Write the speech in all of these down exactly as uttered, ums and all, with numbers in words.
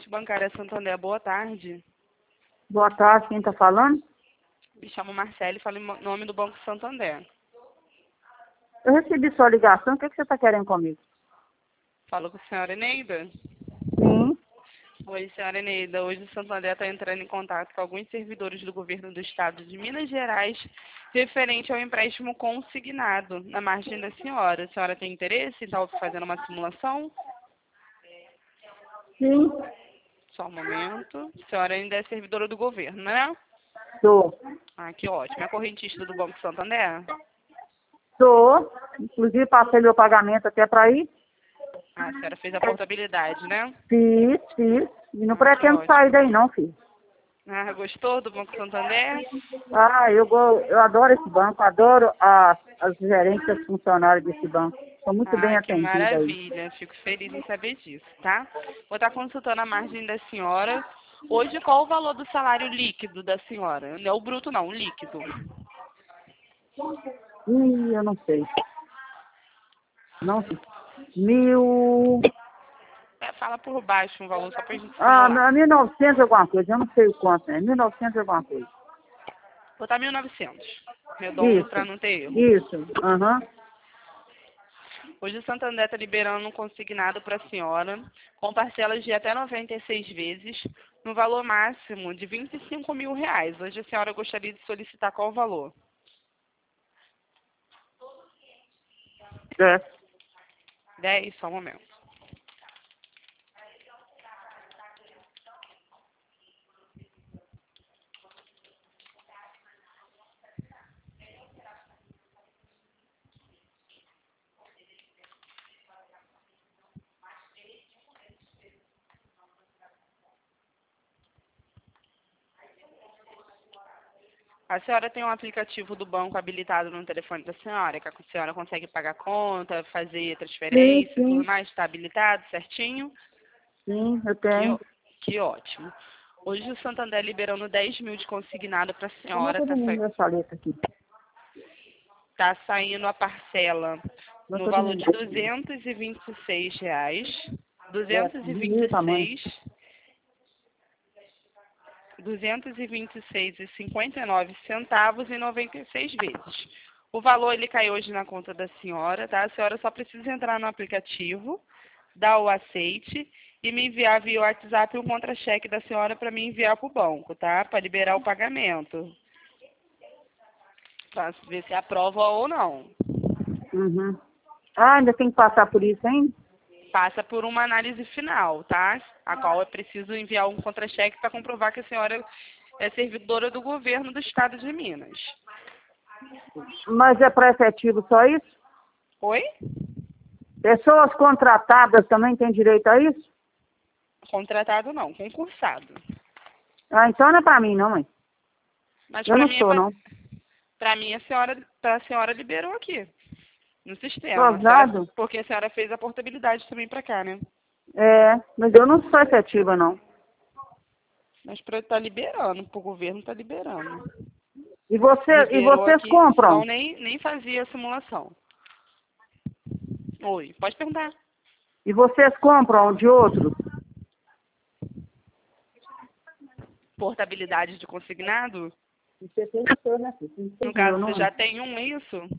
Correspondente bancária Santander, boa tarde. Boa tarde, quem está falando? Me chamo Marcele e falo em nome do Banco Santander. Eu recebi sua ligação, o que, que você está querendo comigo? Falo com a senhora Eneida. Sim. Oi, senhora Eneida. Hoje o Santander está entrando em contato com alguns servidores do governo do estado de Minas Gerais referente ao empréstimo consignado na margem da senhora. A senhora tem interesse em estar fazendo uma simulação? Sim. Só um momento. A senhora ainda é servidora do governo, né? Sou. Ah, que ótimo. É correntista do Banco Santander? Sou. Inclusive, passei meu pagamento até para ir. Ah, a senhora fez a portabilidade, né? Fiz, fiz. E não Ah, que pretendo ótimo. sair daí não, filho. Ah, gostou do Banco Santander? Ah, eu, go- eu adoro esse banco, adoro a, as gerências funcionárias desse banco. Sou muito bem Ah, que atendida aí. maravilha. Fico feliz em saber disso, tá? Vou estar consultando a margem da senhora. Hoje, qual o valor do salário líquido da senhora? Não é o bruto, não, o líquido. Ih, eu não sei. Não sei. Mil... É, fala por baixo um valor só pra gente Ah, simular. mil e novecentos alguma coisa. Eu não sei o quanto, né? Mil e novecentos alguma coisa. Vou botar mil e novecentos. Redondo Isso. para não ter erro. Isso. Aham. Hoje o Santander está liberando um consignado para a senhora, com parcelas de até noventa e seis vezes, no valor máximo de vinte e cinco mil reais. Hoje a senhora gostaria de solicitar qual o valor? É. dez, só um momento. A senhora tem um aplicativo do banco habilitado no telefone da senhora, que a senhora consegue pagar conta, fazer Sim, transferência e tudo sim, mais? Está habilitado certinho? sim, eu Que, tenho. ó- que ótimo. Hoje o Santander liberando dez mil de consignado para a senhora, Anota está pra mim essa letra aqui. tá saindo a parcela no Anota pra valor mim. de duzentos e vinte e seis reais, É, duzentos e de vinte mil e tamanhos. seis, duzentos e vinte e seis e cinquenta e nove centavos e noventa e seis vezes. O valor ele cai hoje na conta da senhora, tá? A senhora só precisa entrar no aplicativo, dar o aceite e me enviar via WhatsApp um contra-cheque da senhora para me enviar para o banco, tá? Para liberar o pagamento. Para ver se aprova ou não. Uhum. Ah, ainda tem que passar por isso, hein? Passa por uma análise final, tá? A qual é preciso enviar um contra-cheque para comprovar que a senhora é servidora do governo do estado de Minas. Mas é para efetivo só isso? Oi? Pessoas contratadas também têm direito a isso? Contratado não, concursado. Ah, então não é para mim, não, mãe. Mas Eu para não mim, é sou, pra, não. pra mim a senhora, pra a senhora liberou aqui no sistema. A senhora, Gozado? porque a senhora fez a portabilidade também para cá, né? É, mas eu não sou efetiva, não. Mas para estar liberando, para o governo tá liberando. E, você, e Liberou vocês aqui, senão compram? nem, nem fazia a simulação. Oi, pode perguntar. E vocês compram de outros? Portabilidade de consignado? Você tem que ser, né, filho? Tem que No ser caso, meu, você não é? já tem um, é isso?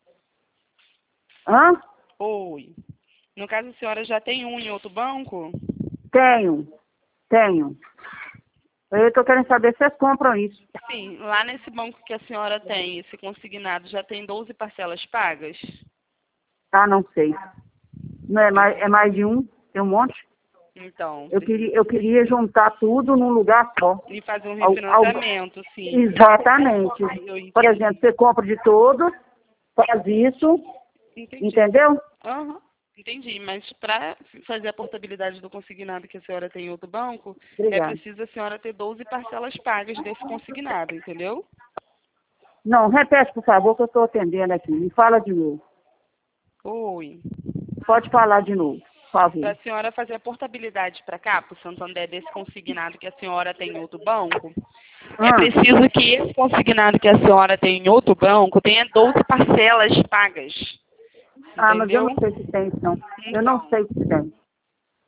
Hã? Oi. No caso, a senhora já tem um em outro banco? Tenho. Tenho. Eu estou querendo saber se vocês compram isso. Sim, lá nesse banco que a senhora tem, esse consignado, já tem doze parcelas pagas? Ah, não sei. Não é mais, é mais de um? Tem um monte? Então, Eu precisa queria, eu queria juntar tudo num lugar só. e fazer um Al- al- refinanciamento, sim. Exatamente. Eu Por entendi. exemplo, você compra de todos, faz isso, Entendi. entendeu? Aham, entendi. Mas para fazer a portabilidade do consignado que a senhora tem em outro banco, é Obrigada. preciso a senhora ter doze parcelas pagas desse consignado, entendeu? Não, repete, por favor, que eu estou atendendo aqui. Me fala de novo. Oi. Pode falar de novo, por favor. Para a senhora fazer a portabilidade para cá, para o Santander, desse consignado que a senhora tem em outro banco, é Ah, preciso que esse consignado que a senhora tem em outro banco tenha doze parcelas pagas. ah, mas eu Entendeu? não sei se tem isso, não. Eu não Então, sei se tem.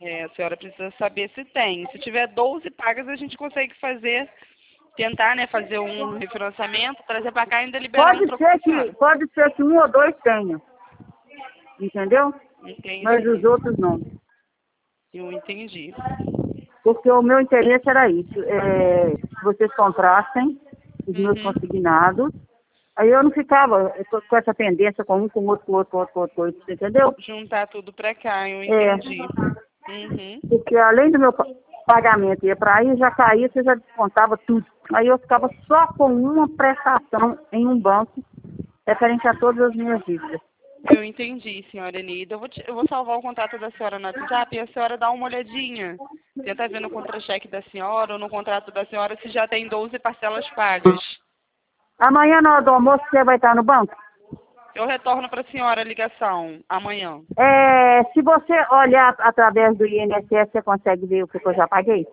É, a senhora precisa saber se tem. Se tiver doze pagas, a gente consegue fazer, tentar, né, fazer um refinanciamento, trazer para cá e ainda liberar Pode um ser que, pode ser que um ou dois tenham, entendeu? Entendi. Mas os outros não. Eu entendi. Porque o meu interesse era isso, é, que vocês comprassem os meus Uhum. consignados, aí eu não ficava com com essa pendência com um, com outro, com outro, com outro, com outro, com outro, você entendeu? Juntar tudo para cá, eu É, entendi. Uhum. porque além do meu pa- pagamento ia para aí, já caía, você já descontava tudo. Aí eu ficava só com uma prestação em um banco, referente a todas as minhas dívidas. Eu entendi, senhora Enida. Eu vou, te- eu vou salvar o contato da senhora no WhatsApp e a senhora dá uma olhadinha. Tenta ver no contra-cheque da senhora ou no contrato da senhora se já tem doze parcelas pagas. Amanhã na hora do almoço você vai estar no banco? Eu retorno para a senhora a ligação amanhã. É, se você olhar através do I N S S, você consegue ver o que eu já paguei?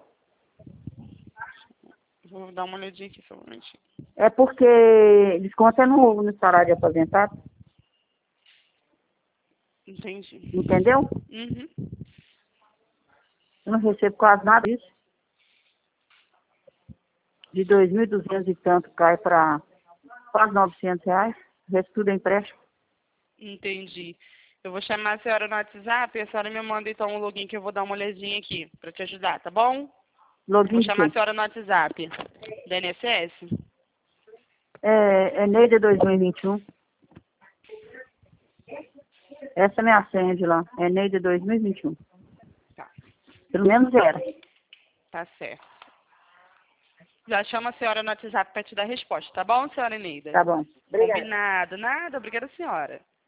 Vou dar uma olhadinha aqui, só um momentinho. É porque desconto é no, no salário de aposentado, Entendi. entendeu? Uhum. Eu não recebo quase nada disso. De dois mil e duzentos e tanto cai para quase novecentos reais. O resto tudo é empréstimo. Entendi. Eu vou chamar a senhora no WhatsApp e a senhora me manda então o login que eu vou dar uma olhadinha aqui para te ajudar, tá bom? Login Vou de chamar a quê? senhora no WhatsApp. Da I N S S? É, é Neide dois mil e vinte e um. Essa é minha senha de lá. É Neide dois mil e vinte e um. Tá, Pelo menos era. tá certo. Já chama a senhora no WhatsApp para te dar a resposta, tá bom, senhora Eneida? Tá bom. Obrigada. Combinado. Nada, obrigada, senhora.